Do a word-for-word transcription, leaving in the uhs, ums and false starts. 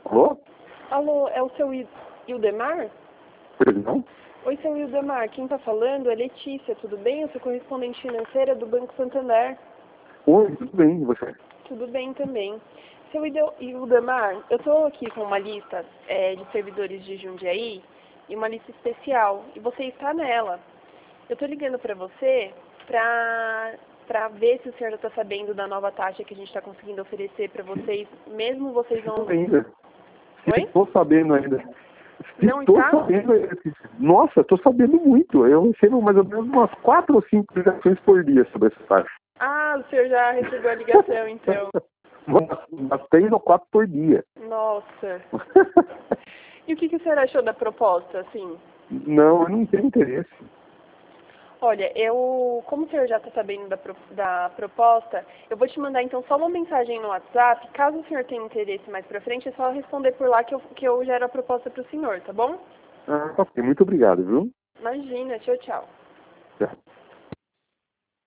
Alô? Alô, é o seu Il- Ildemar? Perdão? Oi, seu Ildemar, quem tá falando é Letícia, tudo bem? Eu sou correspondente financeira do Banco Santander. Oi, tudo bem, e você? Tudo bem também. Seu Ide- Ildemar, eu tô aqui com uma lista é, de servidores de Jundiaí e uma lista especial, e você está nela. Eu tô ligando para você pra, pra ver se o senhor já tá sabendo da nova taxa que a gente tá conseguindo oferecer para vocês, mesmo vocês Estou não... ainda. Oi? Estou sabendo ainda. Não Estou está? sabendo ainda. Nossa, estou sabendo muito. Eu recebo mais ou menos umas quatro ou cinco ligações por dia sobre essa taxa. Ah, o senhor já recebeu a ligação, então. Umas, umas três ou quatro por dia. Nossa. E o que, que o senhor achou da proposta, assim? Não, eu não tenho interesse. Olha, eu, como o senhor já está sabendo da, pro- da proposta, eu vou te mandar então só uma mensagem no WhatsApp. Caso o senhor tenha interesse mais pra frente, é só responder por lá que eu, que eu gero a proposta pro senhor, tá bom? Ah, ok, muito obrigado, viu? Imagina, tchau, tchau. Tchau.